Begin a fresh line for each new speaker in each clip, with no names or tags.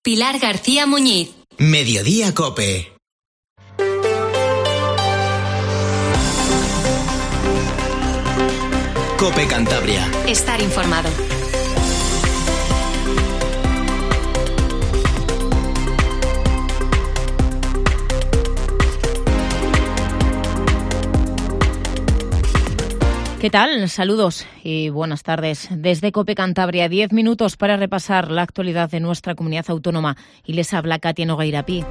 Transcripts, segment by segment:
Pilar García Muñiz.
Mediodía COPE. COPE Cantabria.
Estar informado.
¿Qué tal? Saludos y buenas tardes. Desde COPE Cantabria, 10 minutos para repasar la actualidad de nuestra comunidad autónoma. Y les habla Katia Nogueirapí.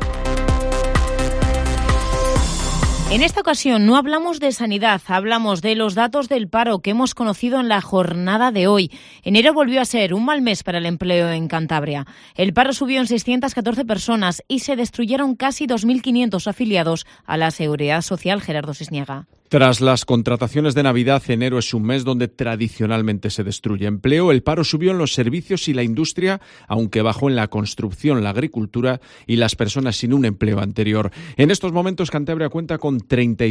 En esta ocasión no hablamos de sanidad, hablamos de los datos del paro que hemos conocido en la jornada de hoy. Enero volvió a ser un mal mes para el empleo en Cantabria. El paro subió en 614 personas y se destruyeron casi 2.500 afiliados a la Seguridad Social. Gerardo Sisniega.
Tras las contrataciones de Navidad, enero es un mes donde tradicionalmente se destruye empleo. El paro subió en los servicios y la industria, aunque bajó en la construcción, la agricultura y las personas sin un empleo anterior. En estos momentos, Cantabria cuenta con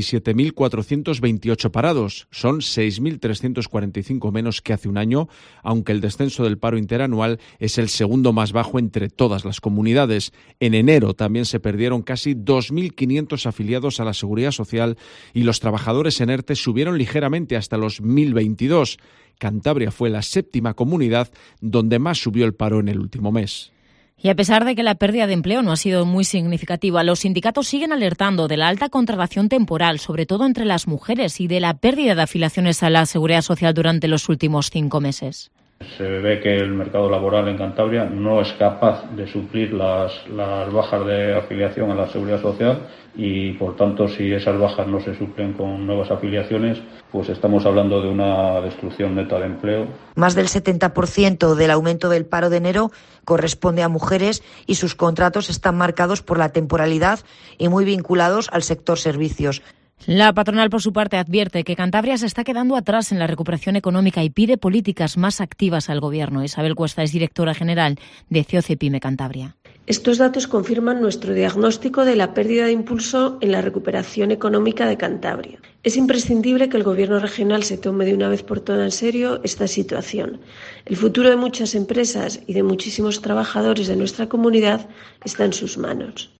37.428 parados. Son 6.345 menos que hace un año, aunque el descenso del paro interanual es el segundo más bajo entre todas las comunidades. En enero también se perdieron casi 2.500 afiliados a la Seguridad Social y los trabajadores en ERTE subieron ligeramente hasta los 1.022. Cantabria fue la séptima comunidad donde más subió el paro en el último mes.
Y a pesar de que la pérdida de empleo no ha sido muy significativa, los sindicatos siguen alertando de la alta contratación temporal, sobre todo entre las mujeres, y de la pérdida de afiliaciones a la Seguridad Social durante los últimos 5 meses.
Se ve que el mercado laboral en Cantabria no es capaz de suplir las bajas de afiliación a la Seguridad Social y, por tanto, si esas bajas no se suplen con nuevas afiliaciones, pues estamos hablando de una destrucción neta de empleo.
Más del 70% del aumento del paro de enero corresponde a mujeres y sus contratos están marcados por la temporalidad y muy vinculados al sector servicios.
La patronal, por su parte, advierte que Cantabria se está quedando atrás en la recuperación económica y pide políticas más activas al Gobierno. Isabel Cuesta es directora general de COCEPYME Cantabria.
Estos datos confirman nuestro diagnóstico de la pérdida de impulso en la recuperación económica de Cantabria. Es imprescindible que el Gobierno regional se tome de una vez por todas en serio esta situación. El futuro de muchas empresas y de muchísimos trabajadores de nuestra comunidad está en sus manos.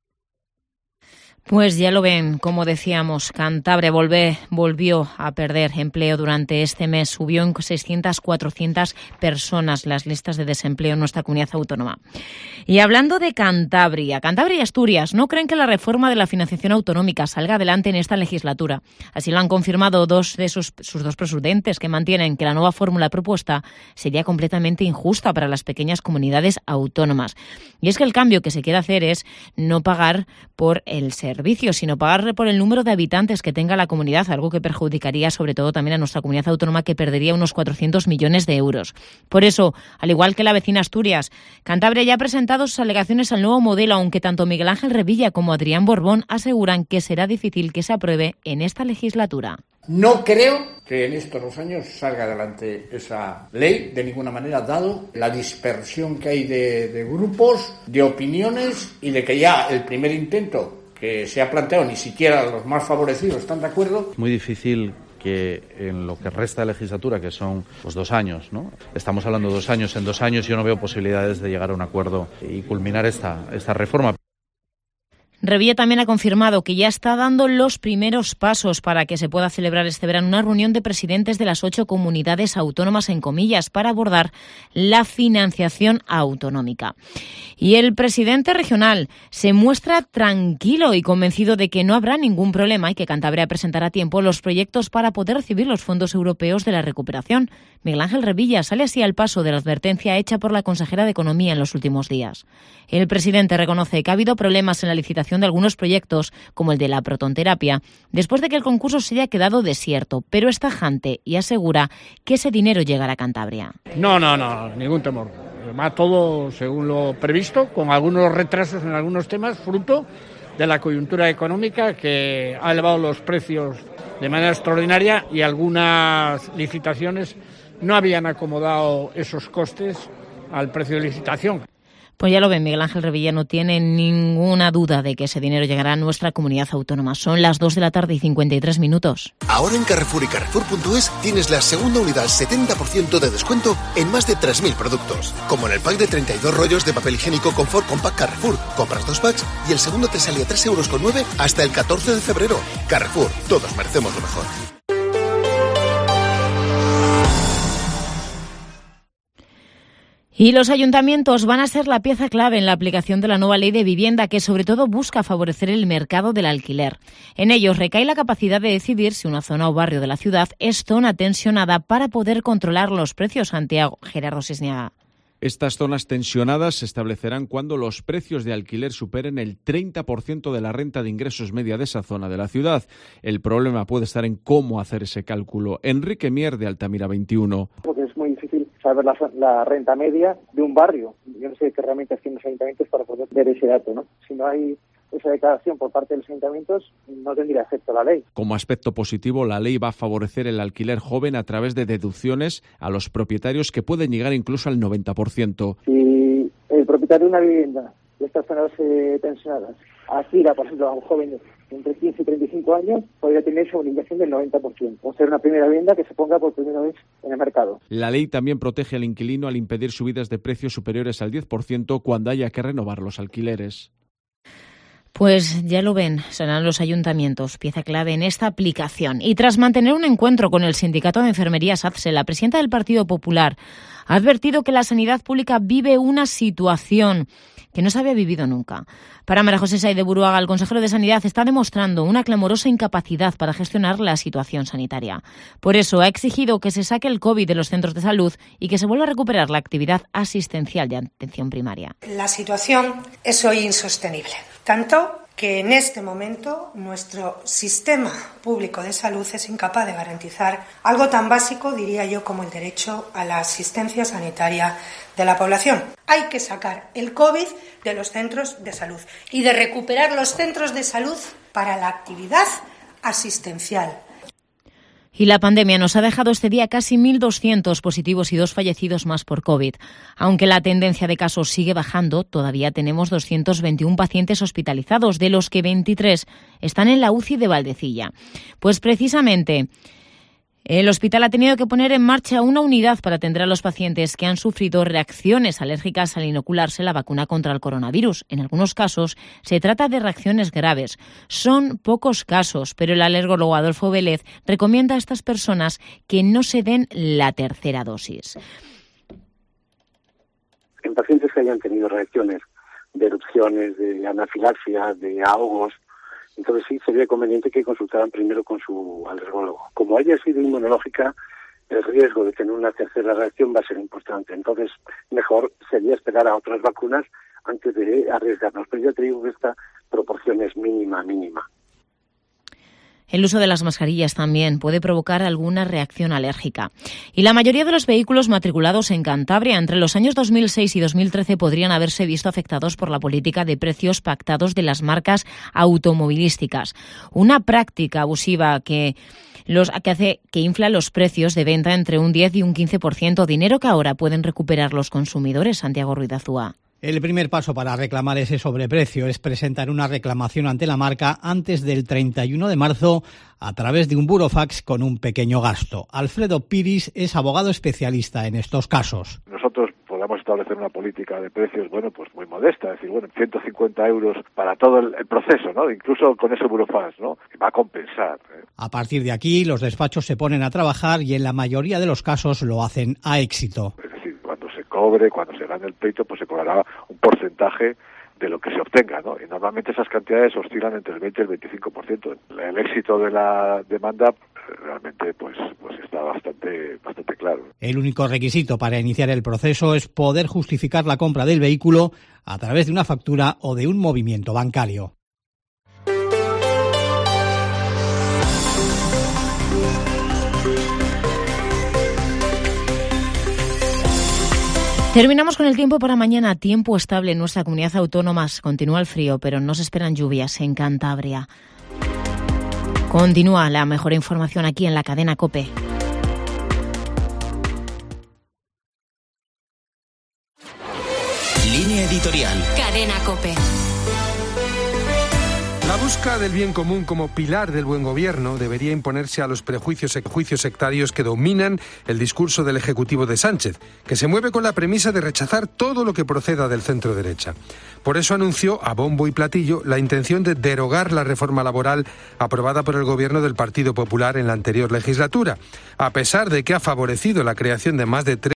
Pues ya lo ven, como decíamos, Cantabria volvió a perder empleo durante este mes. Subió en 400 personas las listas de desempleo en nuestra comunidad autónoma. Y hablando de Cantabria y Asturias no creen que la reforma de la financiación autonómica salga adelante en esta legislatura. Así lo han confirmado dos de sus dos presidentes, que mantienen que la nueva fórmula propuesta sería completamente injusta para las pequeñas comunidades autónomas. Y es que el cambio que se quiere hacer es no pagar por el servicio, sino pagar por el número de habitantes que tenga la comunidad, algo que perjudicaría sobre todo también a nuestra comunidad autónoma, que perdería unos 400 millones de euros. Por eso, al igual que la vecina Asturias, Cantabria ya ha presentado sus alegaciones al nuevo modelo, aunque tanto Miguel Ángel Revilla como Adrián Borbón aseguran que será difícil que se apruebe en esta legislatura.
No creo que en estos 2 años salga adelante esa ley, de ninguna manera, dado la dispersión que hay de grupos, de opiniones y de que ya el primer intento que se ha planteado, ni siquiera los más favorecidos están de acuerdo.
Muy difícil que en lo que resta de legislatura, que son 2 años, ¿no? Estamos hablando de 2 años. En 2 años yo no veo posibilidades de llegar a un acuerdo y culminar esta reforma.
Revilla también ha confirmado que ya está dando los primeros pasos para que se pueda celebrar este verano una reunión de presidentes de las 8 comunidades autónomas, en comillas, para abordar la financiación autonómica. Y el presidente regional se muestra tranquilo y convencido de que no habrá ningún problema y que Cantabria presentará a tiempo los proyectos para poder recibir los fondos europeos de la recuperación. Miguel Ángel Revilla sale así al paso de la advertencia hecha por la consejera de Economía en los últimos días. El presidente reconoce que ha habido problemas en la licitación de algunos proyectos, como el de la protonterapia, después de que el concurso se haya quedado desierto, pero es tajante y asegura que ese dinero llegará a Cantabria.
No, ningún temor. Va todo según lo previsto, con algunos retrasos en algunos temas, fruto de la coyuntura económica que ha elevado los precios de manera extraordinaria y algunas licitaciones no habían acomodado esos costes al precio de licitación.
Pues ya lo ven, Miguel Ángel Revilla no tiene ninguna duda de que ese dinero llegará a nuestra comunidad autónoma. Son las 2 de la tarde y 53 minutos.
Ahora en Carrefour y Carrefour.es tienes la segunda unidad 70% de descuento en más de 3.000 productos. Como en el pack de 32 rollos de papel higiénico Confort Compact Carrefour. Compras 2 packs y el segundo te sale a 3,9 € hasta el 14 de febrero. Carrefour, todos merecemos lo mejor.
Y los ayuntamientos van a ser la pieza clave en la aplicación de la nueva ley de vivienda, que sobre todo busca favorecer el mercado del alquiler. En ellos recae la capacidad de decidir si una zona o barrio de la ciudad es zona tensionada para poder controlar los precios. Santiago, Gerardo Sisniaga.
Estas zonas tensionadas se establecerán cuando los precios de alquiler superen el 30% de la renta de ingresos media de esa zona de la ciudad. El problema puede estar en cómo hacer ese cálculo. Enrique Mier, de Altamira 21.
Porque es muy difícil saber la renta media de un barrio. Yo no sé qué herramientas tienen los ayuntamientos para poder ver ese dato, ¿no? Si no hay esa declaración por parte de los ayuntamientos, no tendría efecto la ley.
Como aspecto positivo, la ley va a favorecer el alquiler joven a través de deducciones a los propietarios que pueden llegar incluso al 90%.
Si el propietario de una vivienda de estas zonas tensionadas aspira, por ejemplo, a un joven entre 15 y 35 años, podría tener esa bonificación del 90%. O ser una primera vivienda que se ponga por primera vez en el mercado.
La ley también protege al inquilino al impedir subidas de precios superiores al 10% cuando haya que renovar los alquileres.
Pues ya lo ven, serán los ayuntamientos pieza clave en esta aplicación. Y tras mantener un encuentro con el Sindicato de Enfermería SACSE, la presidenta del Partido Popular ha advertido que la sanidad pública vive una situación que no se había vivido nunca. Para María José Saez de Buruaga, el consejero de Sanidad está demostrando una clamorosa incapacidad para gestionar la situación sanitaria. Por eso ha exigido que se saque el COVID de los centros de salud y que se vuelva a recuperar la actividad asistencial de atención primaria.
La situación es hoy insostenible, tanto que en este momento nuestro sistema público de salud es incapaz de garantizar algo tan básico, diría yo, como el derecho a la asistencia sanitaria de la población. Hay que sacar el COVID de los centros de salud y de recuperar los centros de salud para la actividad asistencial.
Y la pandemia nos ha dejado este día casi 1.200 positivos y 2 fallecidos más por COVID. Aunque la tendencia de casos sigue bajando, todavía tenemos 221 pacientes hospitalizados, de los que 23 están en la UCI de Valdecilla. Pues precisamente el hospital ha tenido que poner en marcha una unidad para atender a los pacientes que han sufrido reacciones alérgicas al inocularse la vacuna contra el coronavirus. En algunos casos se trata de reacciones graves. Son pocos casos, pero el alergólogo Adolfo Vélez recomienda a estas personas que no se den la tercera dosis.
En pacientes que hayan tenido reacciones de erupciones, de anafilaxia, de ahogos, entonces sí sería conveniente que consultaran primero con su alergólogo. Como haya sido inmunológica, el riesgo de tener una tercera reacción va a ser importante. Entonces, mejor sería esperar a otras vacunas antes de arriesgarnos. Pero ya te digo que esta proporción es mínima.
El uso de las mascarillas también puede provocar alguna reacción alérgica. Y la mayoría de los vehículos matriculados en Cantabria entre los años 2006 y 2013 podrían haberse visto afectados por la política de precios pactados de las marcas automovilísticas. Una práctica abusiva que infla los precios de venta entre un 10 y un 15%, dinero que ahora pueden recuperar los consumidores. Santiago Ruiz de Azúa.
El primer paso para reclamar ese sobreprecio es presentar una reclamación ante la marca antes del 31 de marzo a través de un burofax con un pequeño gasto. Alfredo Piris es abogado especialista en estos casos.
Nosotros podamos establecer una política de precios, pues muy modesta, es decir, 150 euros para todo el proceso, ¿no? Incluso con ese burofax, ¿no? Que va a compensar.
A partir de aquí, los despachos se ponen a trabajar y en la mayoría de los casos lo hacen a éxito.
Cuando se gane el pleito, pues se cobrará un porcentaje de lo que se obtenga, ¿no? Y normalmente esas cantidades oscilan entre el 20 y el 25%. El éxito de la demanda realmente pues está bastante claro.
El único requisito para iniciar el proceso es poder justificar la compra del vehículo a través de una factura o de un movimiento bancario.
Terminamos con el tiempo para mañana. Tiempo estable en nuestra comunidad autónoma. Continúa el frío, pero no se esperan lluvias en Cantabria. Continúa la mejor información aquí en la cadena COPE.
Línea editorial.
Cadena COPE.
La búsqueda del bien común como pilar del buen gobierno debería imponerse a los prejuicios sectarios que dominan el discurso del Ejecutivo de Sánchez, que se mueve con la premisa de rechazar todo lo que proceda del centro derecha. Por eso anunció a bombo y platillo la intención de derogar la reforma laboral aprobada por el gobierno del Partido Popular en la anterior legislatura, a pesar de que ha favorecido la creación de más de